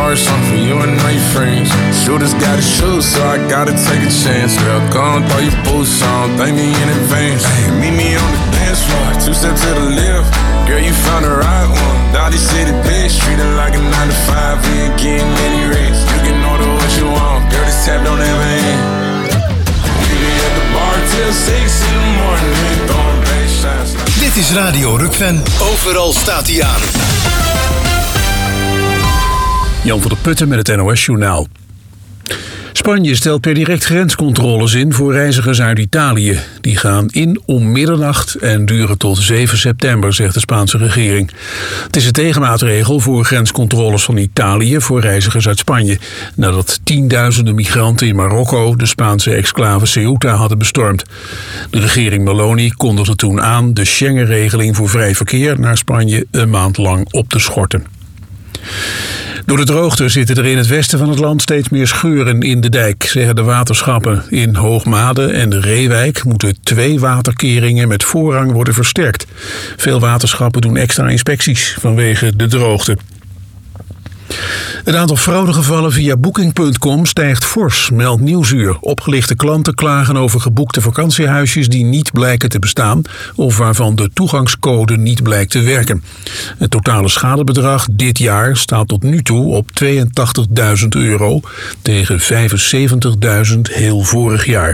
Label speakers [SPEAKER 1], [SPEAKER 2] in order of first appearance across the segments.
[SPEAKER 1] heart song for you and all your friends. Shooters gotta shoot, so I gotta take a chance. Girl, go and throw your boots on, thank me in advance. Hey, meet me on the dance floor, 2 steps to the left. Girl, you found the right one. Dolly City bitch, treat it like a 9 to 5. We ain't getting any rates. You can order what you want, girl, this tab don't ever end. We be at the bar till 6 in the morning, throwing bass shots.
[SPEAKER 2] Dit is Radio Rukven. Overal staat hij aan.
[SPEAKER 3] Jan van der Putten met het NOS-journaal. Spanje stelt per direct grenscontroles in voor reizigers uit Italië. Die gaan in om middernacht en duren tot 7 september, zegt de Spaanse regering. Het is een tegenmaatregel voor grenscontroles van Italië voor reizigers uit Spanje. Nadat tienduizenden migranten in Marokko de Spaanse exclave Ceuta hadden bestormd. De regering Meloni kondigde toen aan de Schengen-regeling voor vrij verkeer naar Spanje een maand lang op te schorten. Door de droogte zitten er in het westen van het land steeds meer scheuren in de dijk, zeggen de waterschappen. In Hoogmade en de Reewijk moeten 2 waterkeringen met voorrang worden versterkt. Veel waterschappen doen extra inspecties vanwege de droogte. Het aantal fraudegevallen via Booking.com stijgt fors, meldt Nieuwsuur. Opgelichte klanten klagen over geboekte vakantiehuisjes die niet blijken te bestaan of waarvan de toegangscode niet blijkt te werken. Het totale schadebedrag dit jaar staat tot nu toe op €82.000 tegen €75.000 heel vorig jaar.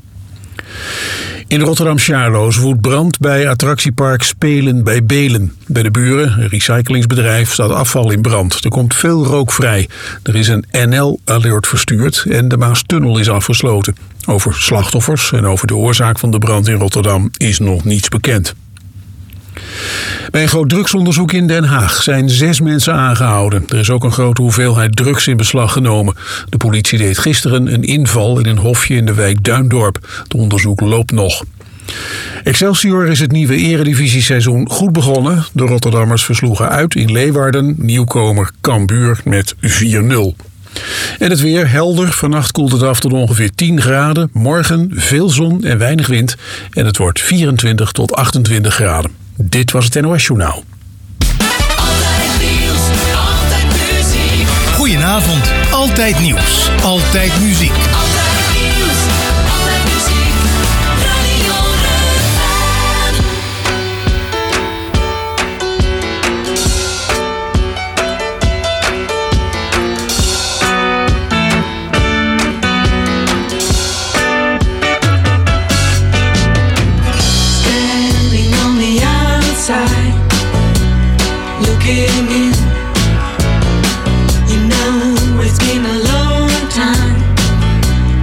[SPEAKER 3] In Rotterdam-Charloes woedt brand bij attractiepark Spelen bij Belen. Bij de buren, een recyclingsbedrijf, staat afval in brand. Er komt veel rook vrij. Er is een NL-alert verstuurd en de Maastunnel is afgesloten. Over slachtoffers en over de oorzaak van de brand in Rotterdam is nog niets bekend. Bij een groot drugsonderzoek in Den Haag zijn 6 mensen aangehouden. Er is ook een grote hoeveelheid drugs in beslag genomen. De politie deed gisteren een inval in een hofje in de wijk Duindorp. Het onderzoek loopt nog. Excelsior is het nieuwe eredivisieseizoen goed begonnen. De Rotterdammers versloegen uit in Leeuwarden nieuwkomer Cambuur met 4-0. En het weer helder. Vannacht koelt het af tot ongeveer 10 graden. Morgen veel zon en weinig wind. En het wordt 24 tot 28 graden. Dit was het NOS-journaal.
[SPEAKER 4] Altijd nieuws, altijd muziek.
[SPEAKER 2] Goedenavond. Altijd nieuws. Altijd muziek.
[SPEAKER 4] Altijd nieuws, altijd muziek. Radio Rukven.
[SPEAKER 5] Standing on the outside, looking in. You know it's been a long time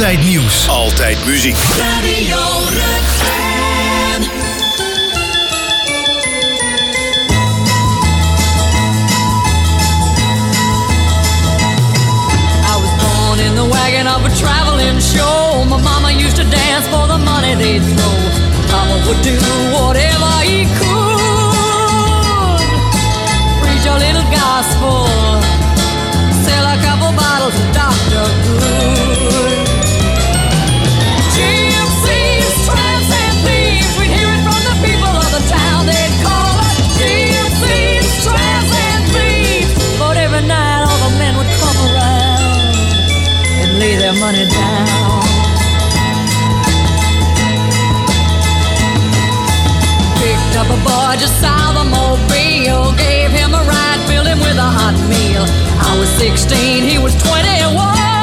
[SPEAKER 2] Altijd nieuws. Altijd muziek.
[SPEAKER 4] Radio Rutgen.
[SPEAKER 6] I was born in the wagon of a traveling show. My mama used to dance for the money they'd throw. Papa would do whatever he could. Preach a little gospel. Sell a couple bottles of Dr. Good. Gypsies, tramps, and thieves. We'd hear it from the people of the town. They'd call us gypsies, tramps, and thieves. But every night all the men would come around and lay their money down. Picked up a boy just south of Mobile. Gave him a ride, filled him with a hot meal. I was 16, he was 21.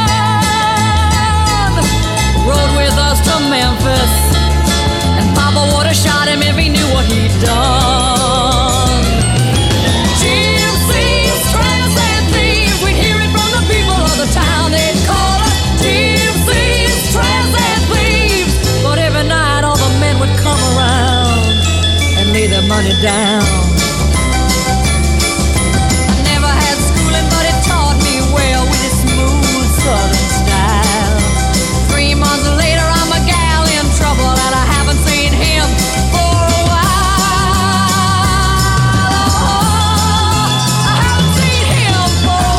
[SPEAKER 6] Rode with us to Memphis, and Papa would have shot him if he knew what he'd done. Gypsies, tramps, and thieves. We'd hear it from the people of the town. They'd call us gypsies, tramps, and thieves. But every night all the men would come around and lay their money down. I never had schooling, but it taught me well with its smooth southern style. 3 months later, I'm a gal in trouble, and I haven't seen him for a while. I haven't seen him for a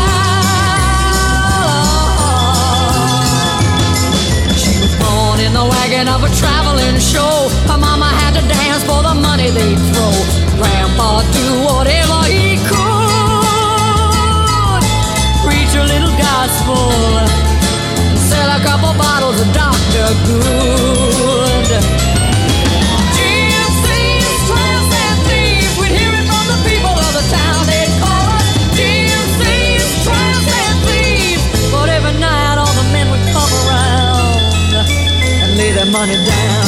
[SPEAKER 6] while. She was born in the wagon of a traveling show. Her mama had to dance for the money they'd throw. Grandpa do whatever he could. Preach a little gospel. Sell a couple bottles of Dr. Good. Gypsies, tramps, and thieves. We'd hear it from the people of the town. They'd call us gypsies, tramps, and thieves. But every night all the men would come around and lay their money down.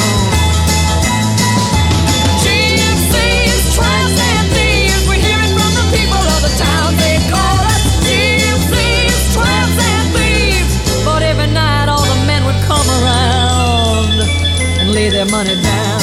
[SPEAKER 6] Gypsies, tramps, and thieves. We'd hear it from the people of the town. They'd call us gypsies, tramps, and thieves. But every night all the men would come around and lay their money down.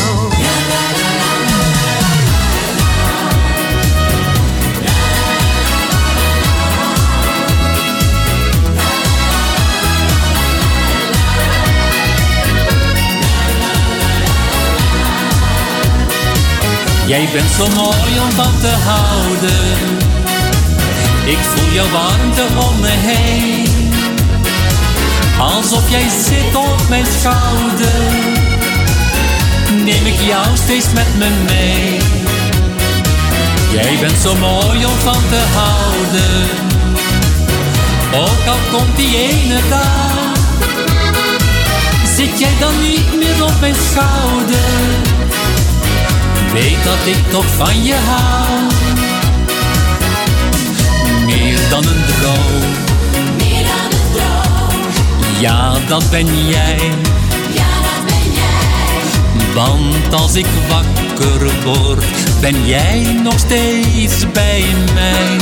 [SPEAKER 7] Jij bent zo mooi om van te houden. Ik voel jouw warmte om me heen. Alsof jij zit op mijn schouder. Neem ik jou steeds met me mee. Jij bent zo mooi om van te houden. Ook al komt die ene dag. Zit jij dan niet meer op mijn schouder? Weet dat ik toch van je hou. Meer dan een droom.
[SPEAKER 4] Meer dan een droom.
[SPEAKER 7] Ja, dat ben jij.
[SPEAKER 4] Ja, dat ben jij.
[SPEAKER 7] Want als ik wakker word, ben jij nog steeds bij mij.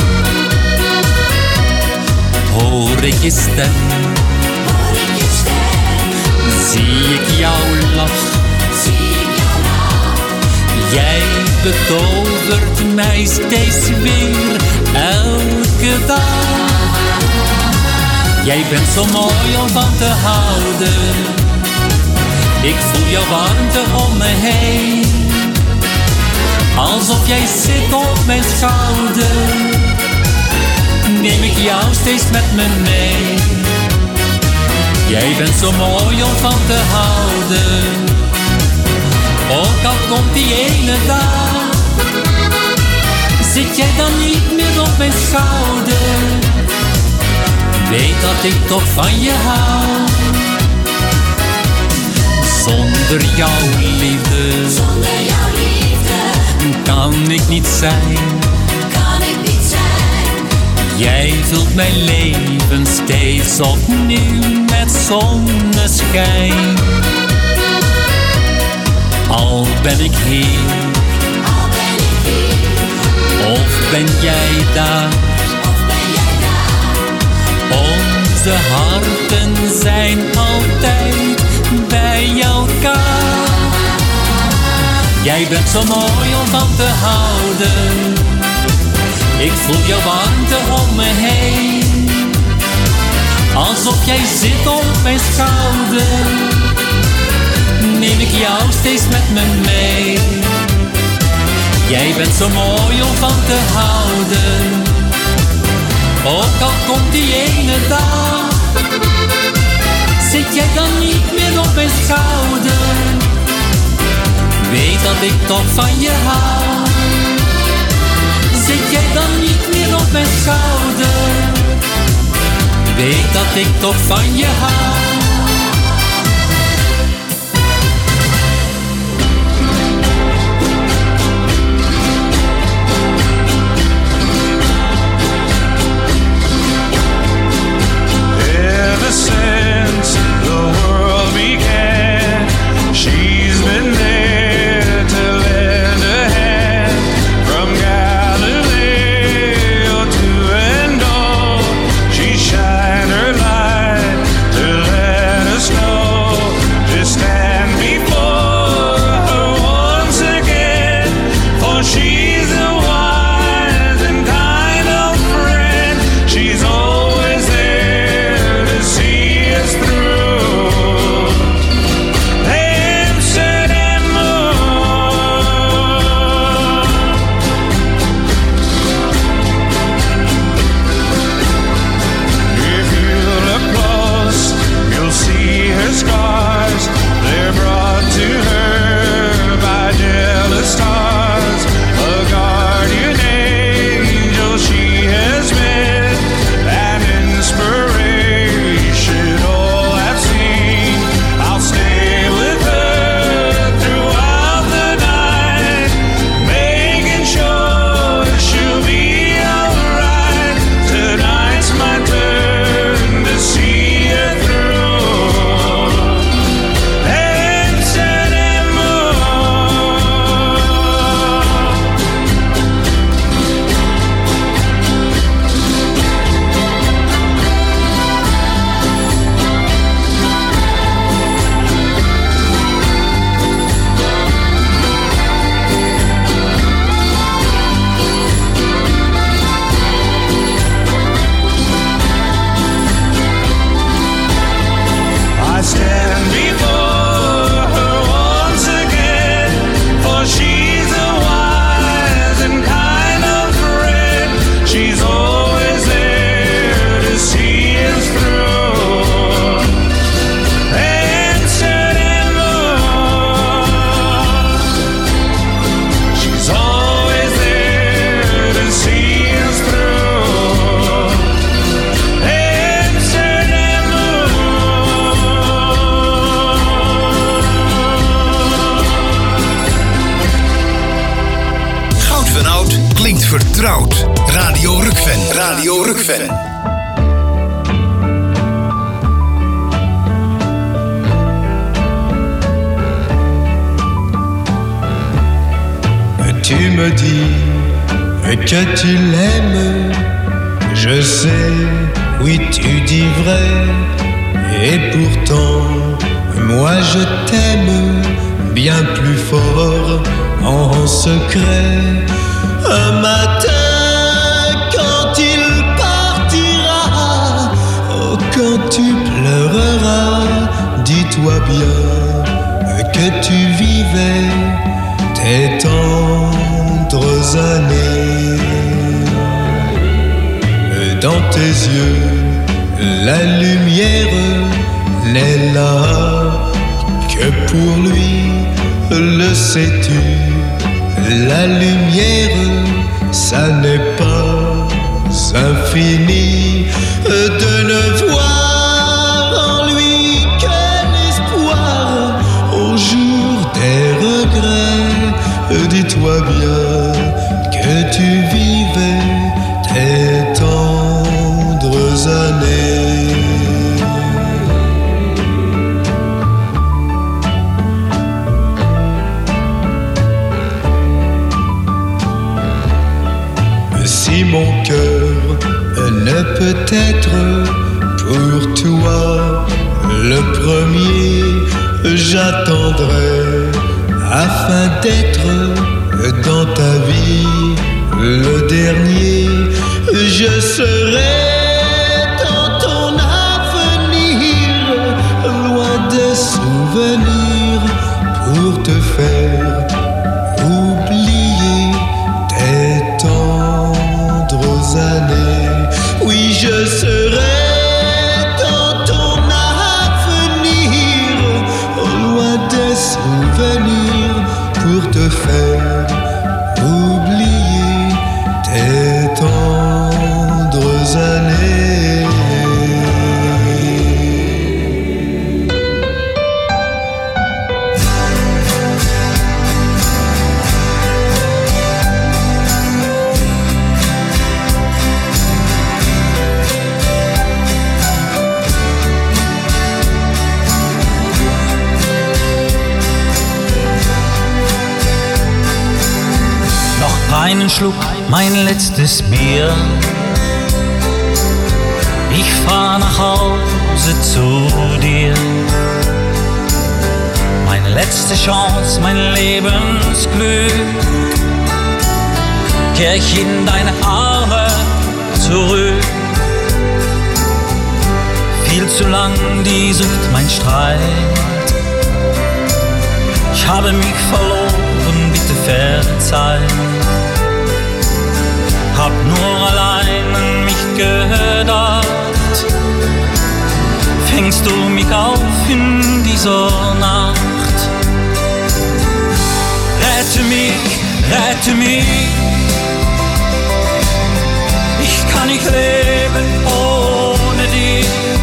[SPEAKER 7] Hoor ik je stem.
[SPEAKER 4] Hoor ik je stem.
[SPEAKER 7] Zie ik jouw lach.
[SPEAKER 4] Zie ik jou lach.
[SPEAKER 7] Jij betovert mij steeds weer, elke dag. Jij bent zo mooi om van te houden. Ik voel jouw warmte om me heen. Alsof jij zit op mijn schouder. Neem ik jou steeds met me mee. Jij bent zo mooi om van te houden. Ook al komt die ene dag. Zit jij dan niet meer op mijn schouder? Weet dat ik toch van je hou. Zonder jouw liefde,
[SPEAKER 4] Zonder jouw liefde
[SPEAKER 7] kan ik niet zijn.
[SPEAKER 4] kan ik niet zijn.
[SPEAKER 7] Jij vult mijn leven steeds opnieuw met zonneschijn. Al ben ik hier,
[SPEAKER 4] Al ben ik hier,
[SPEAKER 7] of ben jij daar?
[SPEAKER 4] of ben jij daar?
[SPEAKER 7] Onze Onze harten zijn altijd bij elkaar. Jij bent zo mooi om van te houden. Ik voel jouw warmte om me heen. Alsof jij zit op mijn schouder. Neem ik jou steeds met me mee. Jij bent zo mooi om van te houden. Ook al komt die ene dag, zit jij dan niet meer op mijn schouder. Weet dat ik toch van je hou. Zit jij dan niet meer op mijn schouder. Weet dat ik toch van je hou.
[SPEAKER 8] Ever since the world began, she's been there to lend a hand. From Galileo to Endor, she shined her light to let us know. To stand before her once again, for she's a wise and kind of friend. She's always there to see us through. Amsterdam If you look close, you'll see her scars. They're brought to her by jealous stars. A guardian angel she has been, an inspiration all I've seen. I'll stay with her throughout the night, making sure she'll be alright. Tonight's my turn to see her through. Amsterdam I stand before her once again, for she's a wise and kind of friend. She's always there to see us through. Amsterdam, she's always there to see us through. Amsterdam.
[SPEAKER 2] Goud van Oud klinkt vertrouwd. Radio Rukven. Radio Rukven.
[SPEAKER 8] Tu me dis que tu l'aimes, je sais, oui tu dis vrai, et pourtant moi je t'aime bien plus fort en secret. Un matin quand il partira, oh quand tu pleureras, dis-toi bien que tu vivais tes tendres années. Dans tes yeux, la lumière n'est là que pour lui, le sais-tu. La lumière, ça n'est pas infini. De ne voir en lui que l'espoir au jour des regrets. Dis-toi bien que tu vivais tes tendres années. Si mon cœur ne peut être
[SPEAKER 9] pour toi, le premier, j'attendrai afin d'être dans ta vie le dernier. Je serai dans ton avenir, loin des souvenirs, pour te faire oublier tes tendres années. Oui, je serai dans ton avenir, loin des souvenirs, pour te faire oublier tes tendres années.
[SPEAKER 10] Einen Schluck, mein letztes Bier. Ich fahr nach Hause zu dir. Meine letzte Chance, mein Lebensglück. Kehr ich in deine Arme zurück. Viel zu lang die Sucht, mein Streit. Ich habe mich verloren, bitte verzeih. Hab nur allein an mich gedacht. Fängst du mich auf in dieser Nacht? Rette mich, rette mich. Ich kann nicht leben ohne dich.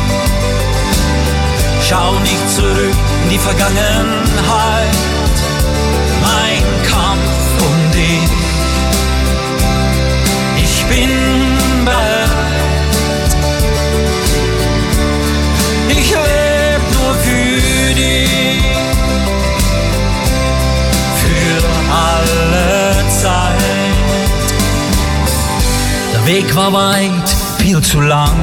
[SPEAKER 10] Schau nicht zurück in die Vergangenheit. Mein Kampf um dich. Ich bin bereit. Ich leb nur für dich. Für alle Zeit. Der Weg war weit, viel zu lang.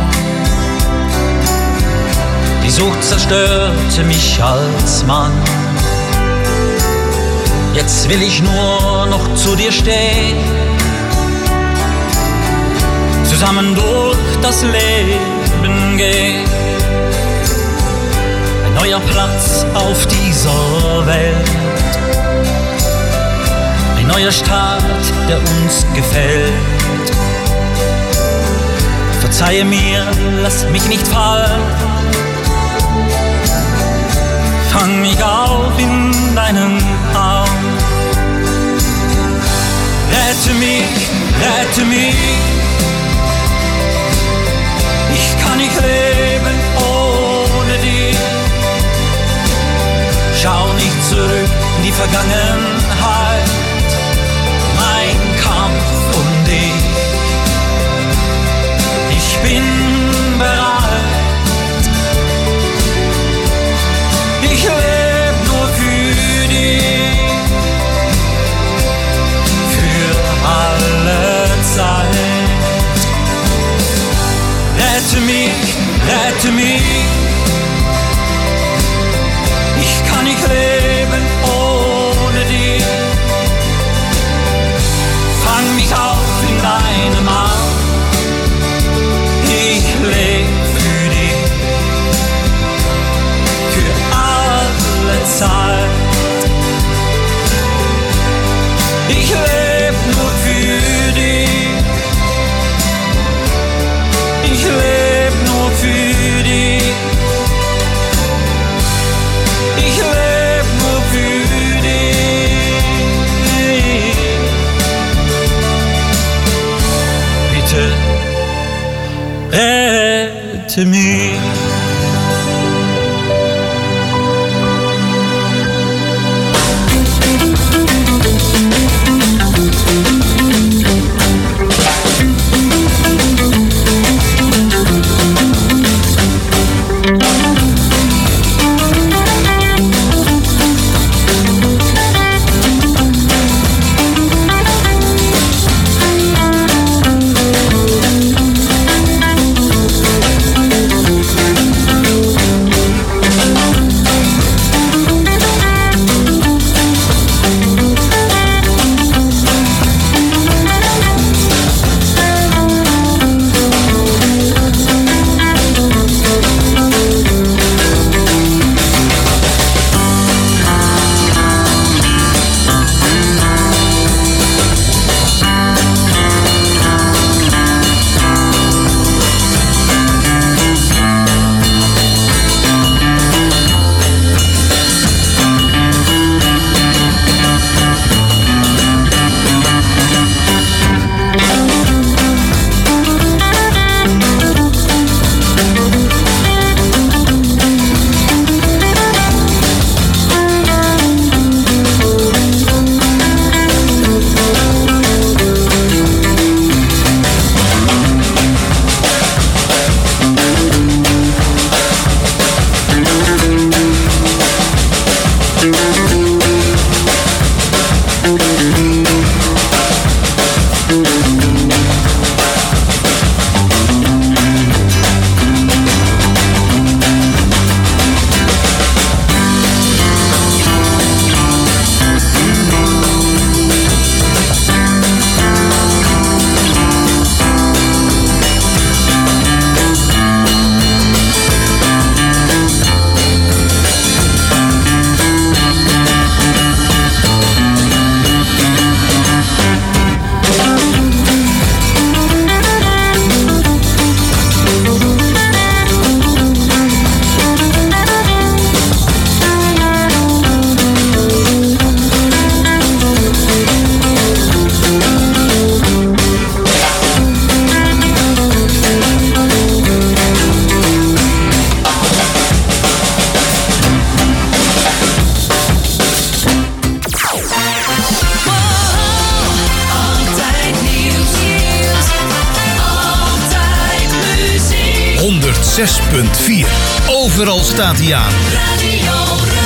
[SPEAKER 10] Die Sucht zerstörte mich als Mann. Jetzt will ich nur noch zu dir stehen. Zusammen durch das Leben gehen. Ein neuer Platz auf dieser Welt. Ein neuer Start, der uns gefällt. Verzeihe mir, lass mich nicht fallen. Fang mich auf in deinen Arm. Rette mich, rette mich. Ich kann nicht leben ohne dich. Schau nicht zurück in die Vergangenheit. Mein Kampf um dich. Ich bin bereit. Ich lebe nur für dich. Für alle Zeit. Rette mich, rette mich. Ich kann nicht leben ohne dich. Fang mich auf in deinem Arm. Ich lebe für dich. Für alle Zeit. Ich lebe nur für dich. Ich lebe nur für dich. Ich lebe nur für dich. Bitte rette mich.
[SPEAKER 2] 106.4. Overal staat hij aan.
[SPEAKER 4] Radio Rukven.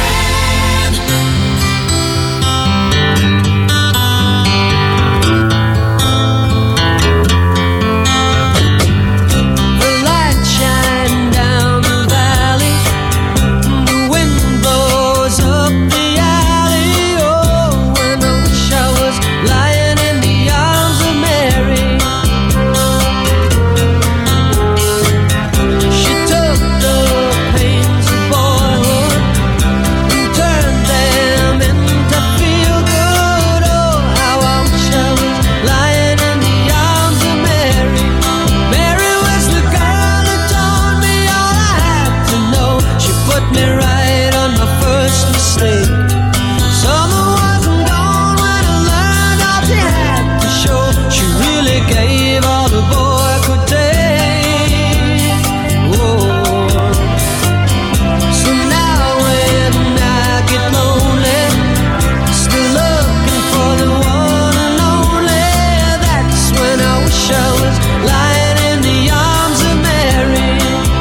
[SPEAKER 6] The light shine down the valley, the wind blows up the alley. Oh, when I wish I was lying in the arms of Mary. She took the pains of boyhood and turned them into feel good. Oh, how I wish I was lying in the arms of Mary. Mary was the girl who told me all I had to know. She put me right on my first mistake. Summer wasn't gone when I learned all she had to show. She really gave all the boy could take. Oh, so now when I get lonely, still looking for the one and only, that's when I wish I was lying in the arms of Mary.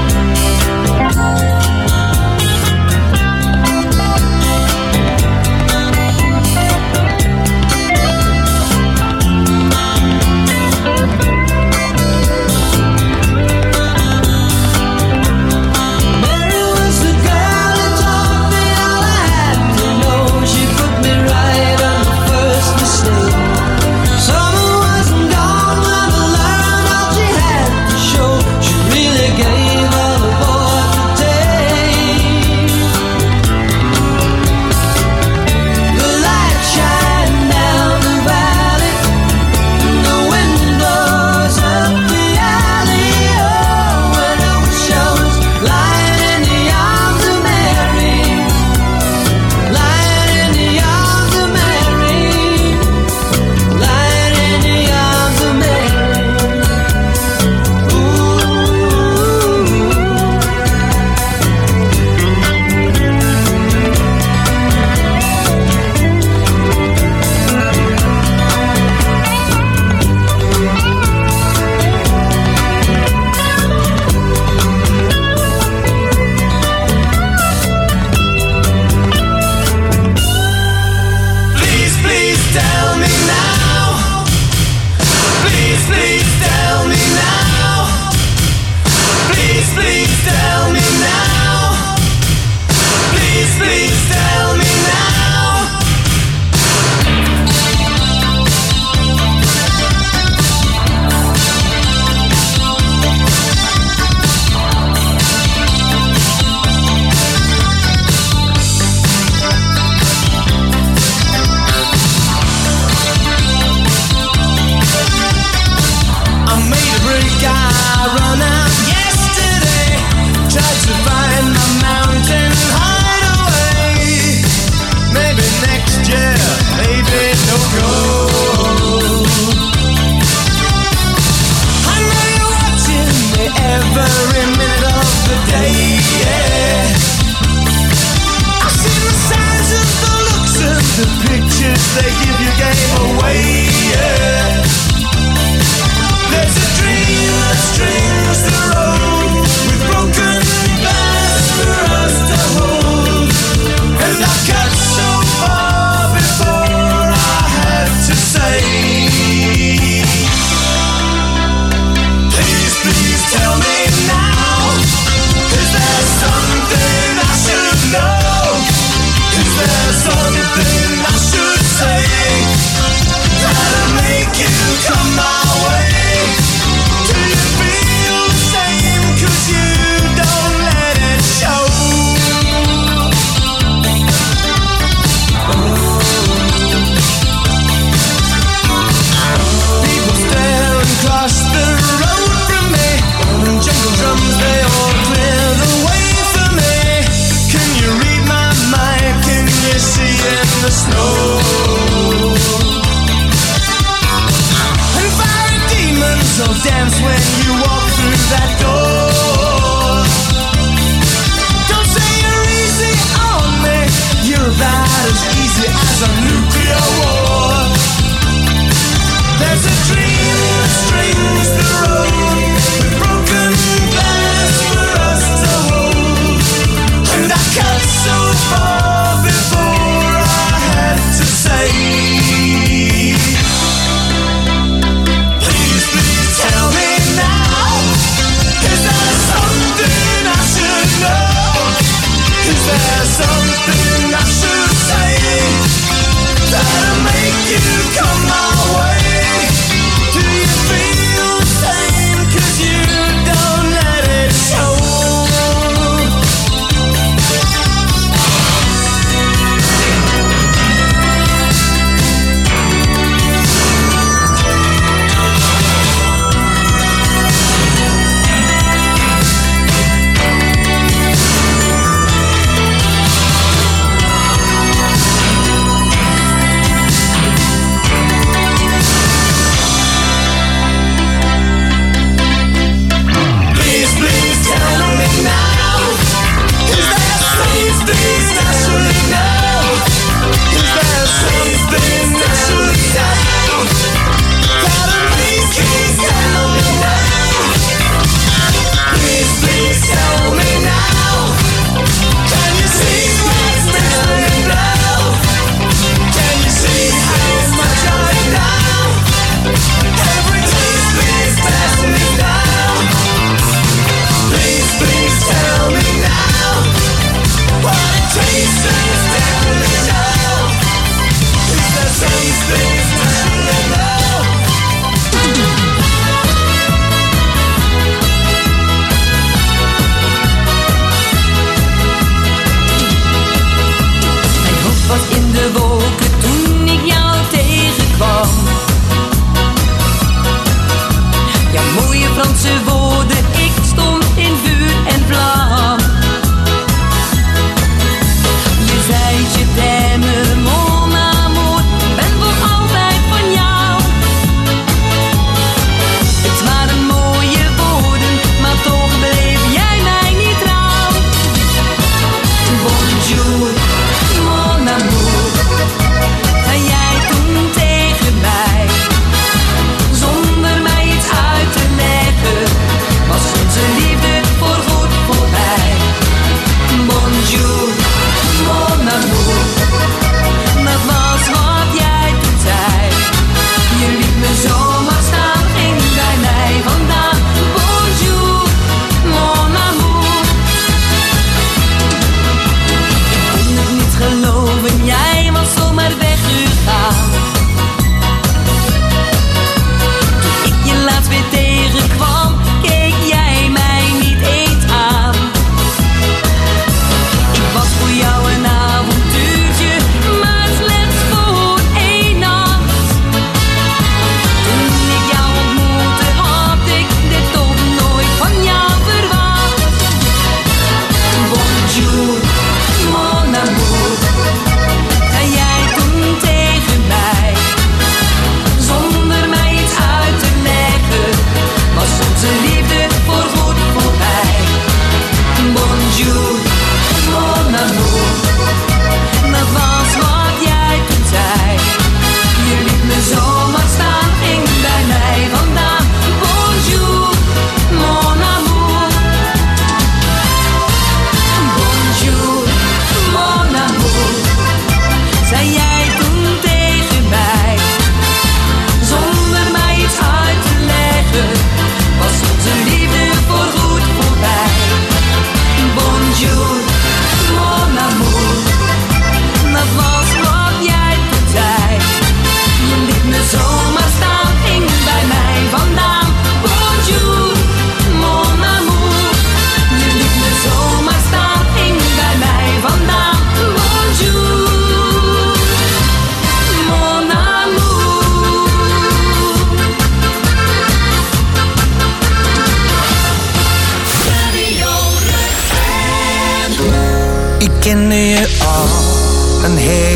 [SPEAKER 6] Mary was the girl who taught me all I had to know. She put me right on the first mistake. Summer wasn't gone when I learned all she had to show. She really gave all the boy could take. The light shine down the valley, the wind blows up the alley. Oh, when I wish I was lying in the arms of Mary, lying in the arms of Mary, lying in the arms of Mary. Ooh.
[SPEAKER 8] Please, please tell me now. Please, please tell me now. Please, please tell me now. Please, please tell me now. I made a break, I run out yesterday. Tried to find my mountain hideaway. Maybe next year, maybe no go. I know you're watching me every minute of the day, yeah. I've seen the signs and the looks and the pictures they give you gave away, yeah. There's a dream that strings the road with broken glass for us to hold. And I got so far before I had to say, please, please tell me now. Is there something I should know? Is there something I should say that'll make you come my way? Do you feel the same? 'Cause you don't let it show. People stare and cross the road from me, and jungle drums they all clear the way for me. Can you read my mind? Can you see in the snow? And fiery demons will dance when you walk through that door. Don't say you're easy on me. You're about as easy as a nuclear war. There's a dream that strings the road with broken glass.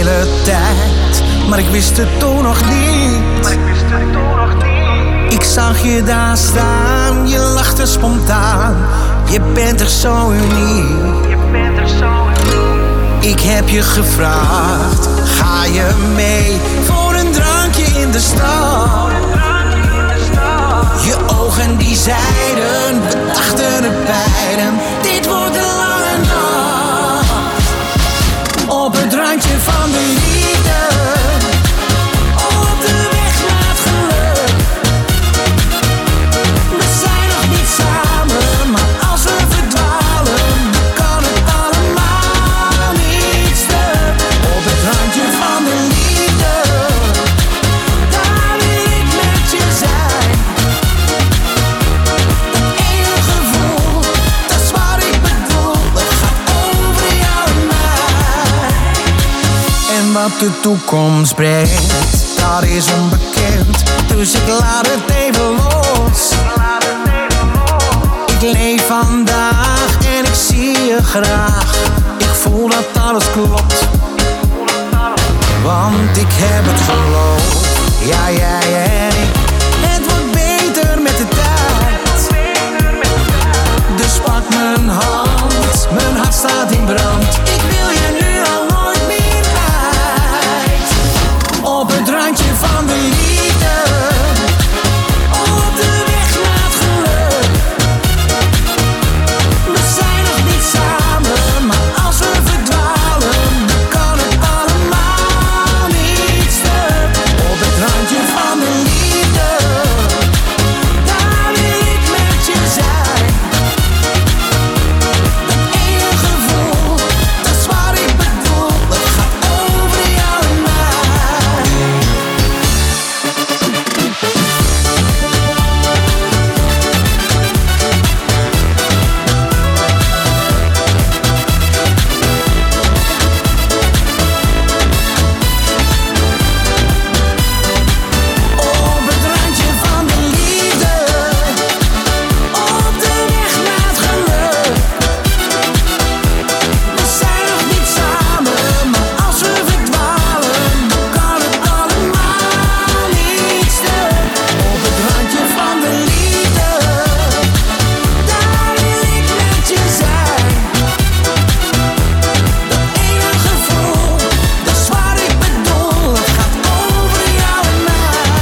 [SPEAKER 11] hele tijd, maar ik wist het toen nog niet. Ik zag je daar staan, je lachte spontaan. Je bent toch zo uniek. Ik heb je gevraagd, ga je mee voor een drankje in de stad? Je ogen die zeiden, we dachten het beiden, dit wordt een lange nacht. Op het randje van de liefde, op de weg naar het geluk. We zijn nog niet samen, maar als we verdwalen, dan kan het allemaal niet stuk. Op het randje van de liefde, daar wil ik met je zijn. Dat ene gevoel, dat is wat ik bedoel, het gaat over jou en mij. En wat de toekomst brengt, dat is onbekend, dus ik laat het even los. Ik leef vandaag en ik zie je graag. Ik voel dat alles klopt, want ik heb het geloof. Ja, jij en ik, het wordt beter met de tijd. Dus pak mijn hand, mijn hart staat in brand. Ik wil je nu al nooit meer kwijt. Op het randje van de liefde, op de weg naar het geluk. We zijn nog niet samen, maar als we verdwalen, dan kan het allemaal niet stuk. Op het randje van de liefde, daar wil ik met je zijn. Dat ene gevoel, dat is wat ik bedoel, het gaat over jou en mij. Op het randje van de liefde, op de weg naar het geluk. We zijn nog niet samen, maar als we verdwalen, dan kan het allemaal niet stuk. Op het randje van de liefde, daar wil ik met je zijn. Dat ene gevoel, dat is wat ik bedoel, het gaat over jou en mij.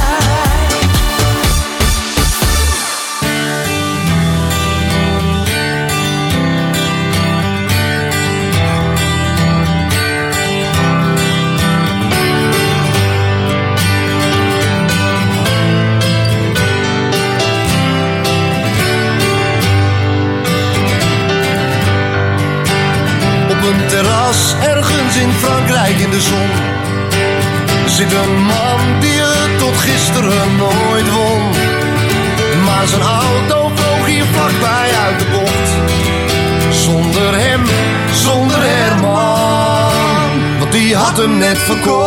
[SPEAKER 12] Op een terras ergens in Frankrijk in de zon zit een man die het tot gisteren nooit won. Maar zijn auto vloog hier vlakbij uit de bocht. Zonder hem, zonder Herman, want die had hem net verkocht.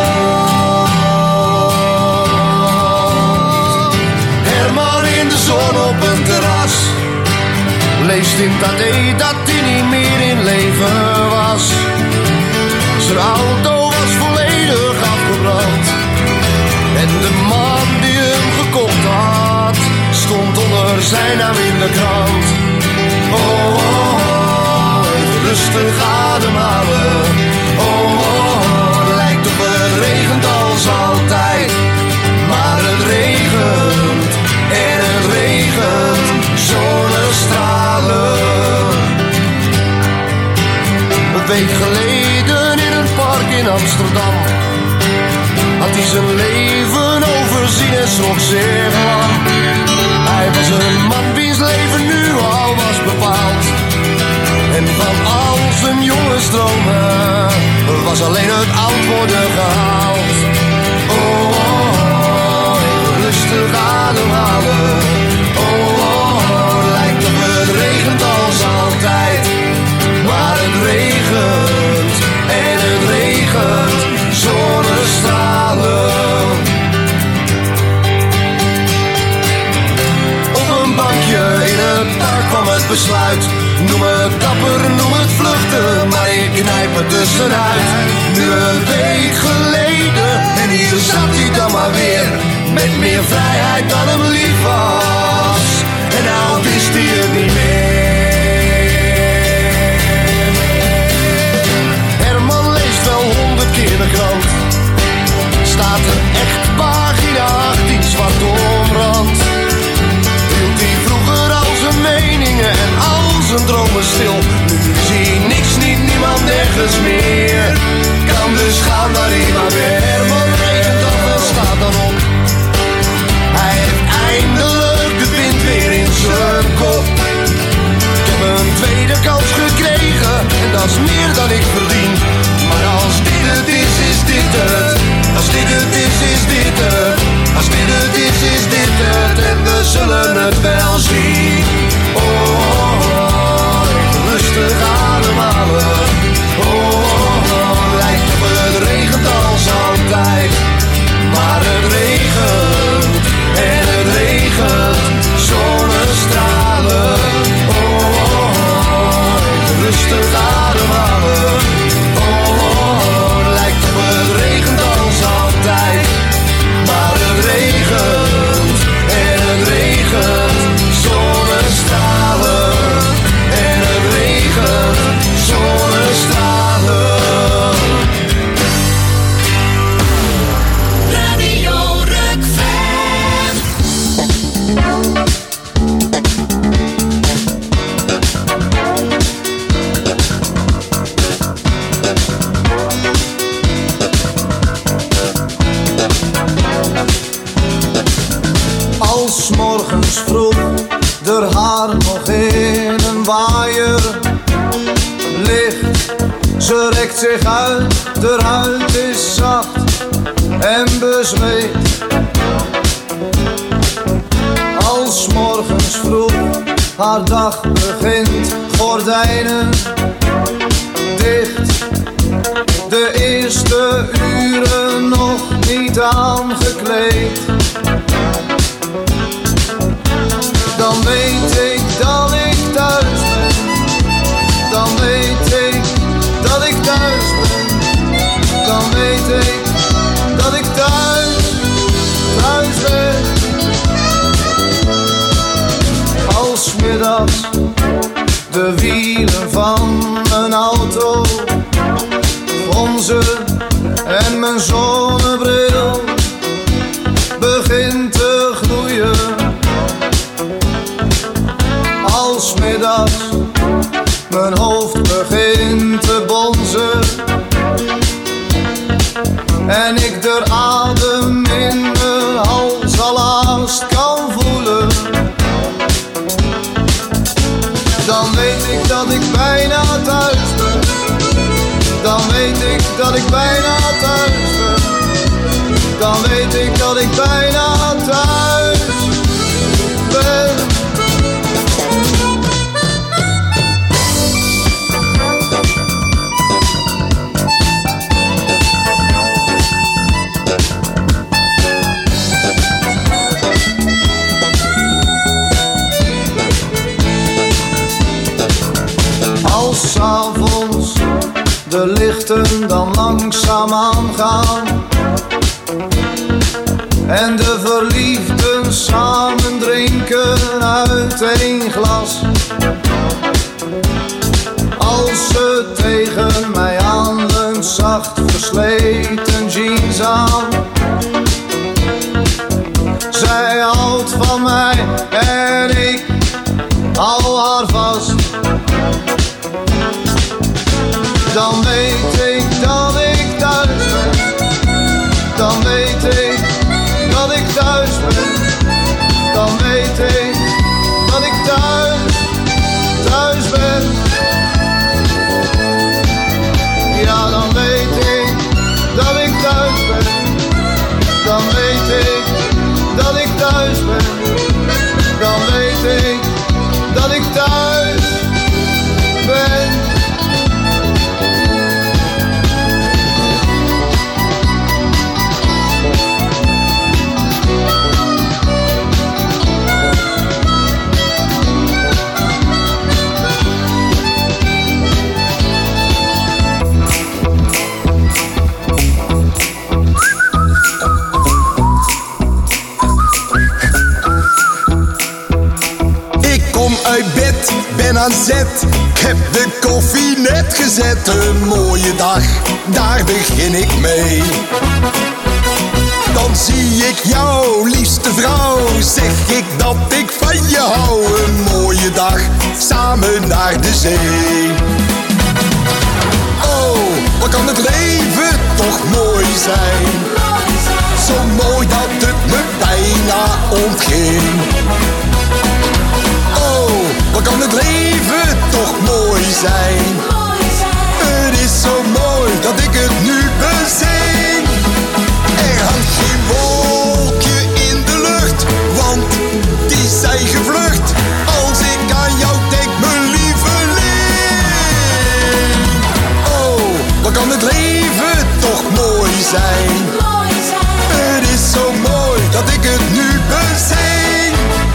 [SPEAKER 12] Herman in de zon op een terras, leest in het AD dat hij niet meer in leven was. Zijn auto was volledig afgebrand en de man die hem gekocht had stond onder zijn naam in de krant. Oh, oh, oh, even rustig ademhalen. Oh, oh, oh, lijkt op het regent als altijd, maar het regent en het regent zonnestralen. Een week geleden in een park in Amsterdam had hij zijn leven overzien en schrok zeer lang. Hij was een man wiens leven nu al was bepaald, en van al zijn jonge stromen was alleen het oud worden gehaald. Oh, oh, oh, even rustig ademhalen. Oh, oh, oh, lijkt op het regent als altijd, maar het regent en het regent zonnestralen. Op een bankje in het park kwam het besluit, noem het dapper, noem het vluchten, maar ik knijp er tussenuit. Nu een week geleden en hier zat hij dan maar weer. Met meer vrijheid dan hem lief was. En nou wist hij het niet meer. Herman leest wel 100 keer de krant. Staat er echt pagina 18 zwart omrand. Hield hij vroeger al zijn meningen en al zijn dromen stil. Nu zie je niks, niemand, nergens meer. Kan dus gaan waar hij maar weer. Herman regent af en staat dan op. Hij heeft eindelijk de wind weer in zijn kop. Ik heb een tweede kans gekregen en dat is meer dan ik verdien. Maar als dit het is, is dit het. Als dit het is, is dit het. Als dit het is dit het. En we zullen het wel zien. Oh, oh, oh. Rustig ademhalen. Oh, oh, oh. Lijkt op het regent als altijd. Maar het regent. En het regent. Zonnestralen. Oh, oh, oh. Rustig ademhalen. Oh, oh, oh. Lijkt op het regent als altijd. Maar het regent. En het regent. Zonnestralen. En het regent. Zonnestralen.
[SPEAKER 4] Radio Rockfam.
[SPEAKER 11] Als morgens vroeg de haar nog in een waaier ligt. Ze rekt zich uit, de huid is zacht en bezweet. Als morgens vroeg haar dag begint, gordijnen dicht. De eerste uren nog niet aangekleed. Dan weet ik dat ik thuis ben. Dan weet ik dat ik thuis ben. Dan weet ik dat ik thuis ben. Als middags de wielen van mijn auto gonzen en mijn zonnebril begint te gloeien. Als middags mijn hoofd begint te bonzen en ik de adem in mijn hals al haast kan voelen, dan weet ik dat ik bijna thuis ben. Dan weet ik dat ik bijna thuis ben. Dan weet ik dat ik bijna thuis ben. Als 's avonds de lichten dan langzaam aangaan en de verliefden samen drinken uit één glas. Als ze tegen mij aanleunt, zacht versleten jeans aan. Zij houdt van mij en ik hou haar vast. Dan weet ik dat ik thuis ben. Dan weet ik dat ik thuis ben. Dan weet ik dat ik thuis ben. Ja, dan weet ik dat ik thuis ben. Dan weet ik dat ik thuis ben. Dan weet ik dat ik thuis ben.
[SPEAKER 13] ben aan zet. Ik heb de koffie net gezet. Een mooie dag, daar begin ik mee. Dan zie ik jou, liefste vrouw. Zeg ik dat ik van je hou. Een mooie dag, samen naar de zee. Oh, wat kan het leven toch mooi zijn. Zo mooi dat het me bijna ontging. Oh, wat kan het leven toch mooi zijn. Het is zo mooi dat ik het nu bezing. Er hangt geen wolkje in de lucht, want die zijn gevlucht. Als ik aan jou denk, mijn lieveling. Oh, wat kan het leven toch mooi zijn. Het is zo mooi dat ik het nu bezing.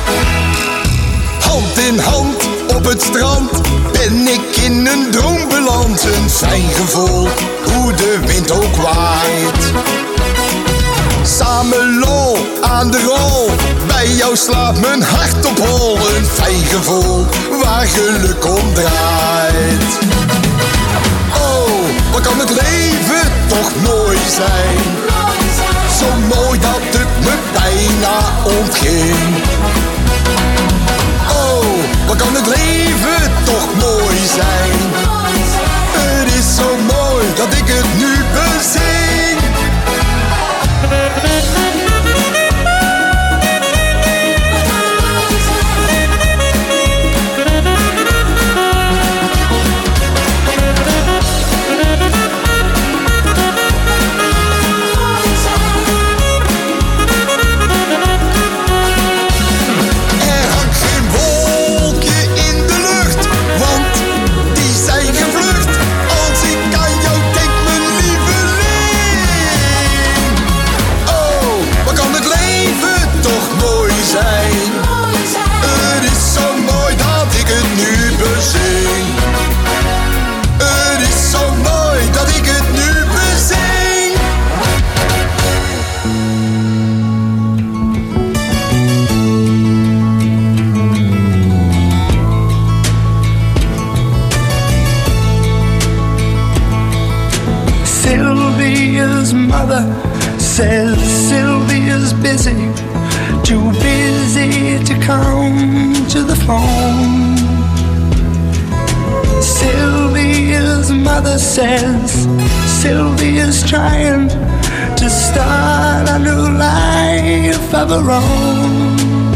[SPEAKER 13] Hand in hand op het strand ben ik in een droom beland. Een fijn gevoel, hoe de wind ook waait. Samen lol aan de rol, bij jou slaapt mijn hart op hol. Een fijn gevoel, waar geluk om draait. Oh, wat kan het leven toch mooi zijn. Zo mooi dat het me bijna ontging. Oh, wat kan het leven toch mooi zijn. Het is zo mooi dat ik het nu bezing.
[SPEAKER 9] Says Sylvia's busy, too busy to come to the phone. Sylvia's mother says Sylvia's trying to start a new life of her own.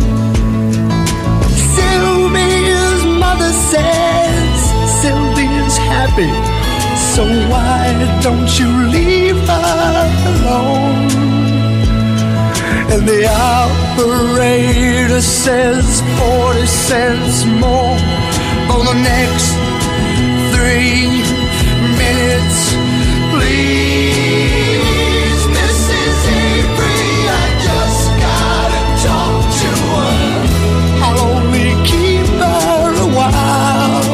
[SPEAKER 9] Sylvia's mother says Sylvia's happy, so why don't you leave her alone? And the operator says 40 cents more for the next 3 minutes. Please, Mrs. Avery, I just gotta talk to her. I'll only keep her a while.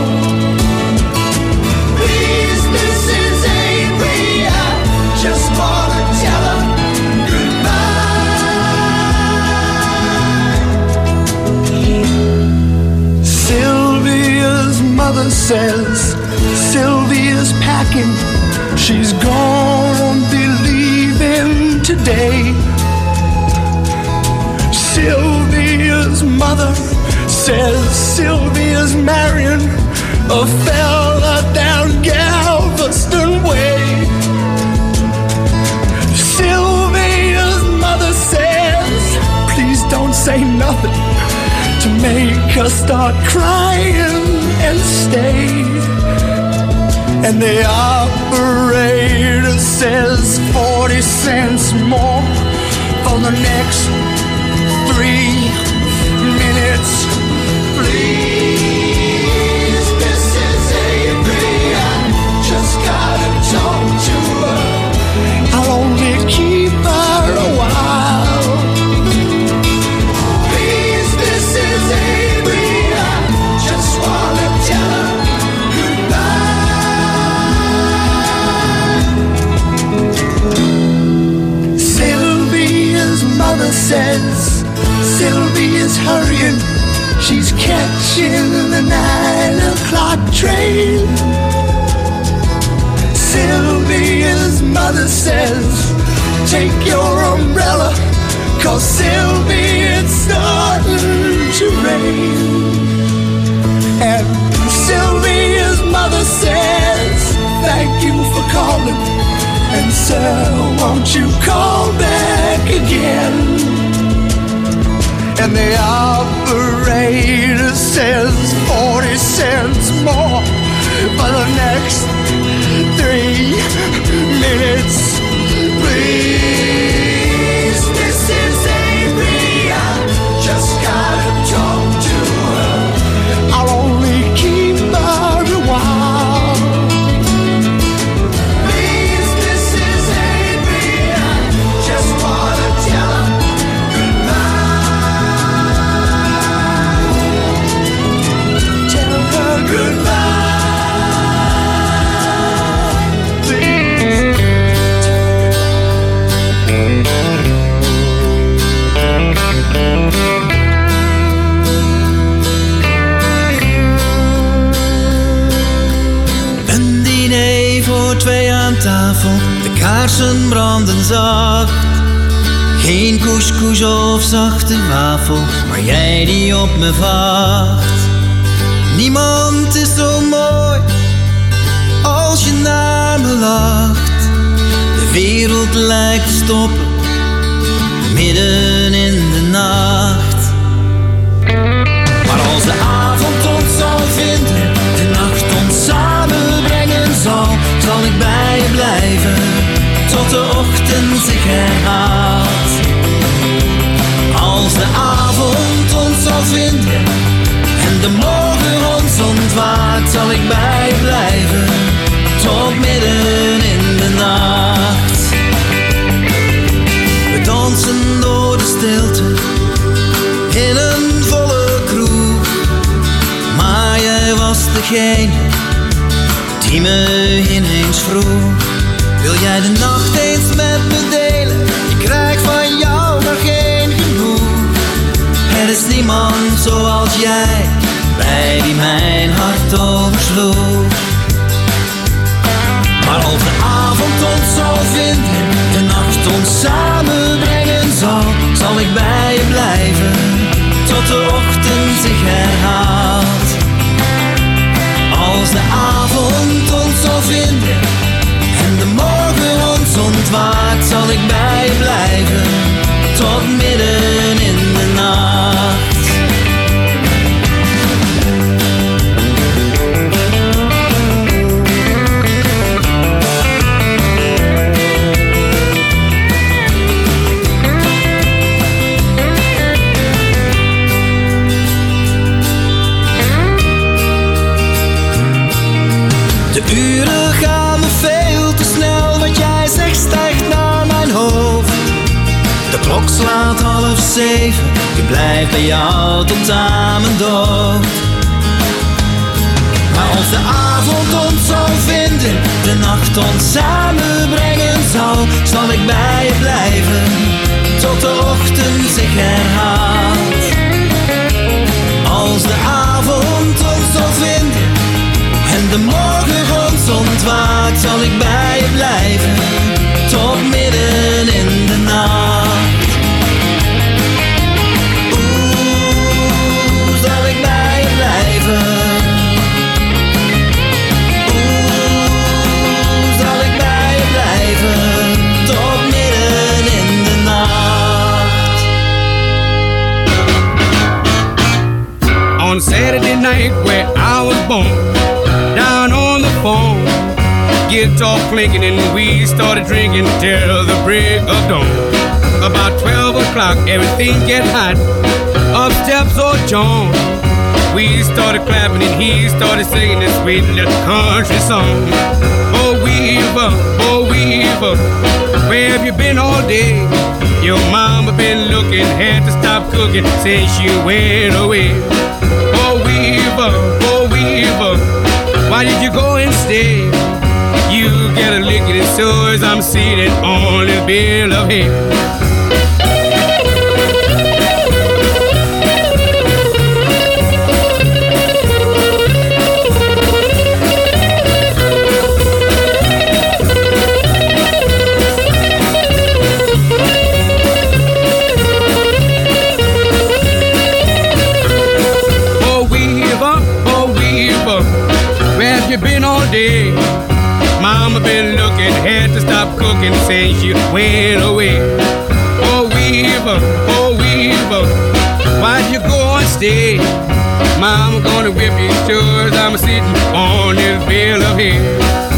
[SPEAKER 9] Please, Mrs. Avery, I just wanna tell her goodbye. Sylvia's mother says Sylvia's packing. She's gonna be leaving today. Sylvia's mother says Sylvia's marrying a fella down Galveston Way. Sylvia's mother says, please don't say nothing to make her start crying and stay. And the operator says 40 cents more for the next 3 minutes. Please, Mrs. Avery, I just gotta talk to her. I'll only keep her a while. Please, Mrs. Avery, I just wanna tell her goodbye. Sylvia's mother says Sylvia's hurrying. She's catching the 9 o'clock train. Sylvia's mother says, take your umbrella, 'cause Sylvia, it's starting to rain. And Sylvia's mother says, thank you for calling, and sir, won't you call back again? And the operator says 40 cents more for the next 3 minutes. Please, this is Avery, I just gotta talk to her. I'll only keep her a while. Please, this is Avery, I just wanna tell her goodbye. Tell her goodbye.
[SPEAKER 10] Een diner voor 2 aan tafel, de kaarsen branden zacht. Geen couscous of zachte wafel, maar jij die op me wacht. Niemand is zo mooi als je naar me lacht. De wereld lijkt te stoppen, midden in de nacht. Maar als de avond ons zal vinden, de nacht ons samenbrengen zal, zal ik bij je blijven, tot de ochtend zich herhaalt. Als de avond ons zal vinden, en de morgen ons ontwaakt, zal ik bij je blijven, tot midden in de nacht. We dansen door de stilte, in een volle kroeg. Maar jij was degene, die me ineens vroeg. Wil jij de nacht eens met me delen? Ik krijg van jou nog geen genoeg. Er is niemand zoals jij, bij wie mijn hart oversloeg. Maar als de avond ons zal vinden, de nacht ons samenbrengen zal, zal ik bij je blijven, tot de ochtend zich herhaalt. Als de avond ons zal vinden, en de morgen ons ontwaakt, zal ik bij je blijven, tot midden in de nacht. De uren gaan me veel te snel, wat jij zegt stijgt naar mijn hoofd. De klok slaat 6:30, ik blijf bij jou tot aan mijn dood. Maar als de avond ons zal vinden, de nacht ons samenbrengen zal, zal ik bij je blijven, tot de ochtend zich herhaalt. Als de avond ons zal vinden, en de morgen ons ontwaakt, zal ik bij je blijven, tot midden in de nacht. Oeh, zal ik bij je blijven. Oeh, zal ik bij je blijven, tot midden in de nacht.
[SPEAKER 14] On Saturday night where I was born, down on the phone, guitar clinking and we started drinking till the break of dawn. About 12 o'clock, everything get hot. Up steps old John. We started clapping and he started singing this sweet little country song. Oh Weaver, where have you been all day? Your mama been looking, had to stop cooking since you went away. Oh Weaver, why did you go and stay? You get a licking and so as I'm seated on this bill of hay. day. Mama been looking, had to stop cooking since she went away. Oh Weaver, why'd you go and stay? Mama gonna whip you sure as I'm sitting on this bill of hay.